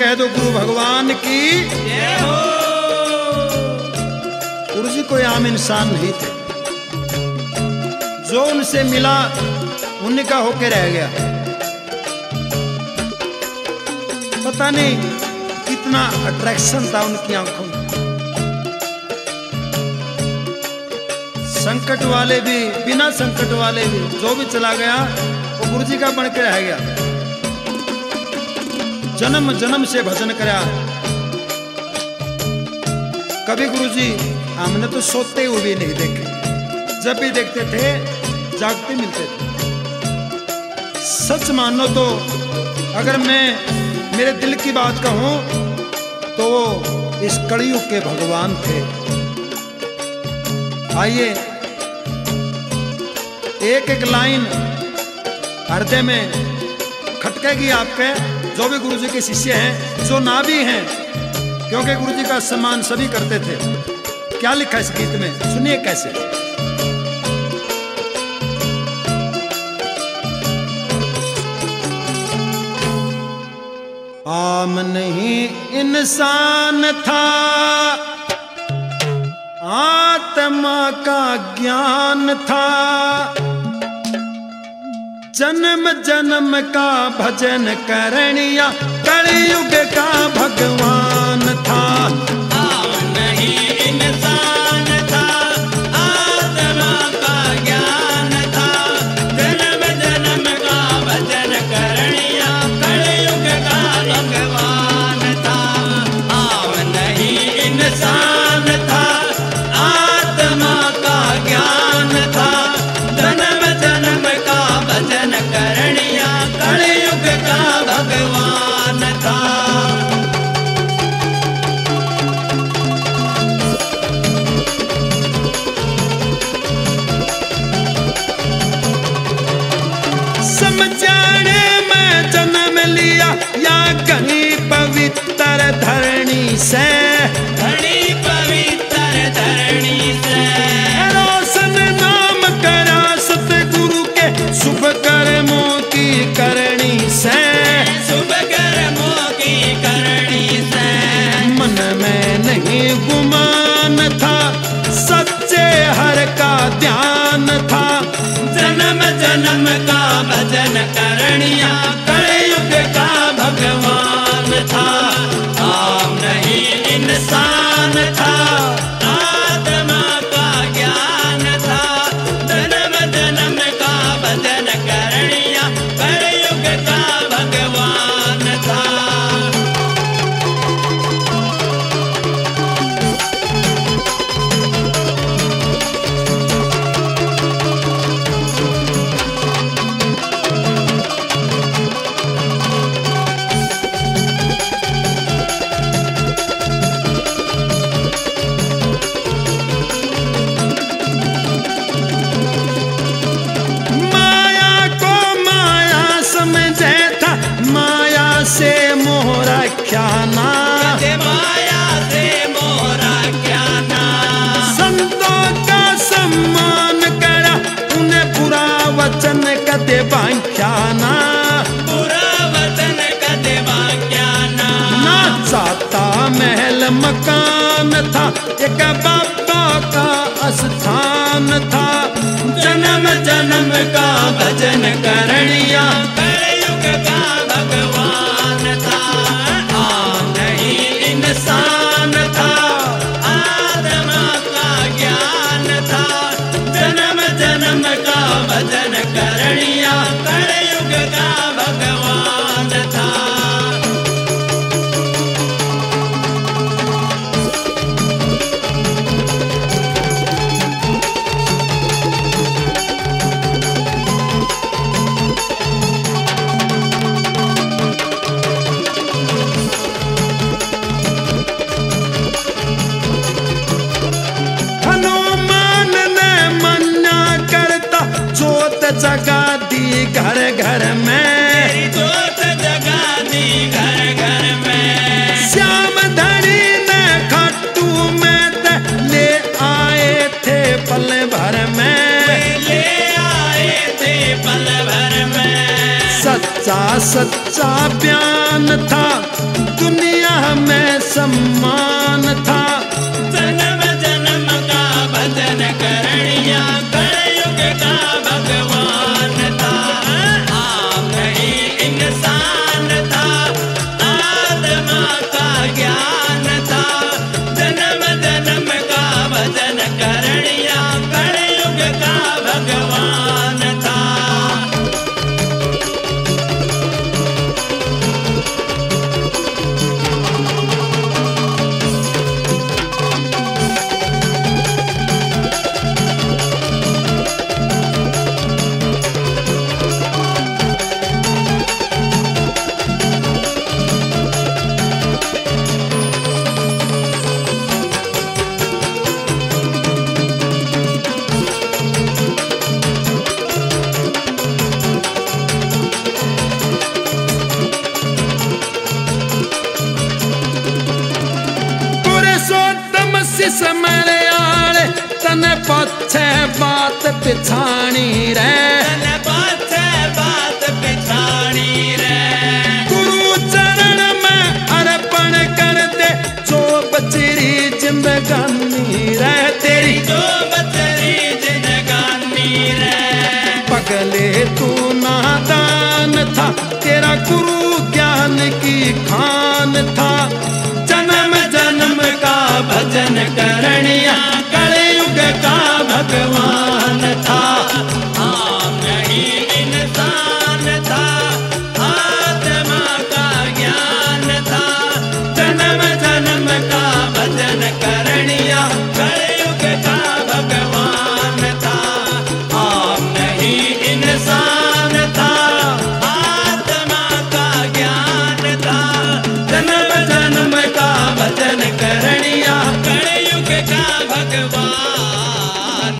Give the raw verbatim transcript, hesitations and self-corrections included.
कह दो गुरु भगवान की जय हो। गुरु जी कोई आम इंसान नहीं थे, जो उनसे मिला उनका होके रह गया। पता नहीं कितना अट्रैक्शन था उनकी आंखों में। संकट वाले भी, बिना संकट वाले भी, जो भी चला गया वो गुरु जी का बन के रह गया। जन्म जन्म से भजन करा। कभी गुरु जी हमने तो सोते हुए भी नहीं देखे, जब भी देखते थे जागते मिलते थे। सच मानो तो अगर मैं मेरे दिल की बात कहूं तो वो इस कलयुग के भगवान थे। आइए एक एक लाइन हृदय में खटकेगी आपके, जो भी गुरु जी के शिष्य हैं, जो ना भी हैं, क्योंकि गुरु जी का सम्मान सभी करते थे। क्या लिखा इस गीत में, सुनिए कैसे। आम नहीं इंसान था, आत्मा का ज्ञान था, जन्म जन्म का भजन करनिया कलयुग का भगवान था। आम नहीं इंसान था, आत्मा का ज्ञान था, जन्म जन्म का भजन करनिया कलयुग का भगवान था। आम नहीं इंसान था, आत्मा का ज्ञान था, जन्म जन्म का भजन करनिया कलयुग का भगवान था। समझाने में जन्म लिया या कहीं पवित्र धरणी से, धरणी पवित्र धरणी से, रोशन नाम करा सतगुरु के शुभ कर्मों की करणी से, शुभ कर्मों की करणी से। मन में नहीं गुमान था, सच्चे हर का ध्यान था, जन्म जन्म का भजन करनिया कलयुग का भगवान था। आम नहीं इंसान था, आत्मा का ज्ञान था, जन्म जन्म का भजन करनिया कलयुग का भगवान था। माया को माया समझे था, माया से मोह रख्याना, कदे माया से मोरा क्या ना, संतों का सम्मान करा, उन्हें बुरा वचन कदे बांख्याना, बुरा वचन कदे क्या ना। ना चाहता महल मकान था, एक बाबा का स्थान था, जन्म जन्म का भजन करनिया कलयुग का भगवान था। आम नहीं इंसान था, आत्मा का ज्ञान था, जन्म जन्म का भजन करनिया कलयुग का भगवान था। हनुमान ने मन्ना करता, जोत जगा दी घर घर में, जोत जगा दी घर घर में, श्याम धनी ने खाटू में ते ले आए थे पल भर में, ले आए थे पल भर में। सच्चा सच्चा बयान था, दुनिया सम्मान था। जन्म जन्म का भजन करणिया कलयुग का भगवान था। आप ही इंसान था, आत्मा का ज्ञान था। जन्म जन्म का भजन करणिया कलयुग का भगवान था। समर आले तन पछे बात पिछाणी रे, तन पछे बात पिछाणी रे। गुरु चरण में अर्पण कर दे जो बचरी जिंदगानी रे तेरी, जो बचरी जिंदगानी रे। पगले तू नादान था, तेरा गुरु ज्ञान की खान था। जन्म जन्म का भजन करणिया कलयुग का भगवान